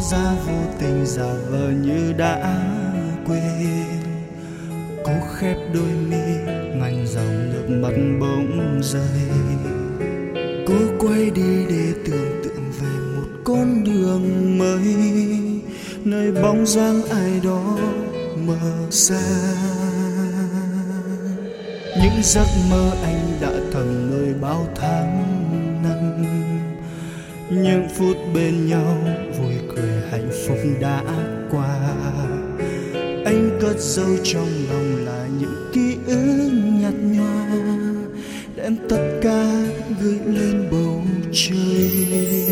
ra vô tình giả vờ như đã quên. Cô khép đôi mi ngăn dòng nước mắt bỗng rơi. Cô quay đi để tưởng tượng về một con đường mới, nơi bóng dáng ai đó mờ xa. Những giấc mơ anh đã thầm nuôi bao tháng năm, những phút bên nhau vui cười hạnh phúc đã qua. Anh cất giấu trong lòng là những ký ức nhạt nhòa, đem tất cả gửi lên bầu trời.